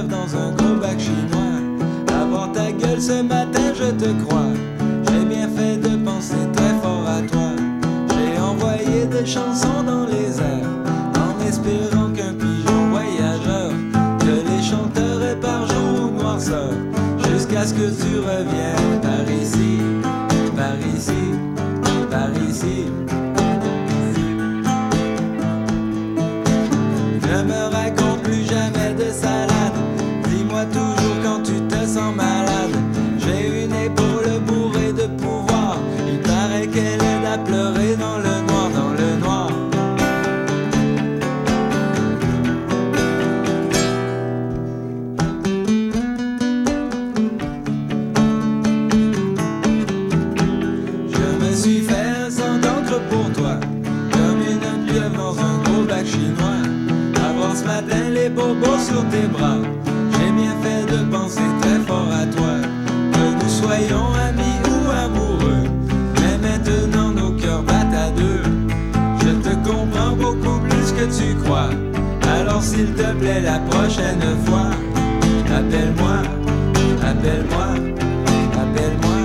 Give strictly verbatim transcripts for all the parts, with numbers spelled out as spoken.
pieuvre dans un gros bac chinois. Avoir ta gueule ce matin, je te crois. J'ai bien fait de penser très fort à toi. J'ai envoyé des chansons dans les airs, en espérant qu'un pigeon voyageur te les chanterait par jour ou noirceur, jusqu'à ce que tu reviennes par ici, par ici, par ici. Ne me raconte plus jamais de salade. Dis-moi toujours quand tu te sens malade. J'ai une épaule bourrée de pouvoir. Il paraît qu'elle aide à pleurer dans le noir, dans le noir. Je me suis fait un sang d'encre pour toi, comme une pieuvre dans un gros bac chinois. Ce matin les bobos sur tes bras. J'ai bien fait de penser très fort à toi, que nous soyons amis ou amoureux. Mais maintenant nos cœurs battent à deux. Je te comprends beaucoup plus que tu crois. Alors s'il te plaît la prochaine fois, appelle-moi, appelle-moi, appelle-moi.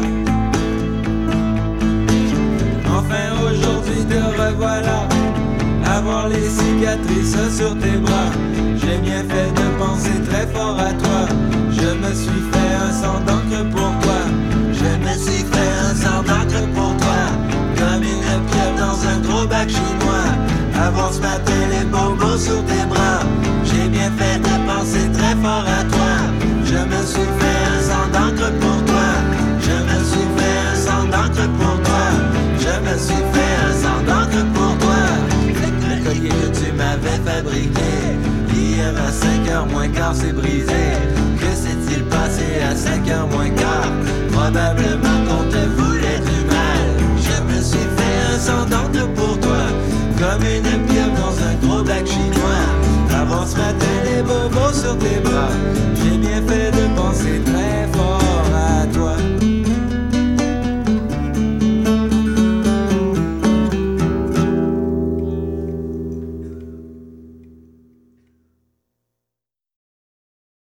Enfin aujourd'hui te revoilà, avoir les cicatrices sur tes bras. J'ai bien fait de penser très fort à toi. Je me suis fait un sang d'encre pour toi. Je me suis fait un sang d'encre pour toi, comme une pieuvre dans un gros bac chinois. Avant ce matin les bobos sur tes bras. J'ai bien fait de penser très fort à toi. Je me suis fait un sang d'encre pour toi. Je me suis fait un sang d'encre pour toi. Je me suis fait un sang d'encre pour toi. Le collier que tu m'avais fabriqué hier à cinq heures moins quart s'est brisé. Que s'est-il passé à cinq heures moins quart? Probablement qu'on te voulait du mal. Je me suis fait un sang d'encre pour toi, comme une pieuvre dans un gros bac chinois. Avant ce matin les bobos sur tes bras. J'ai bien fait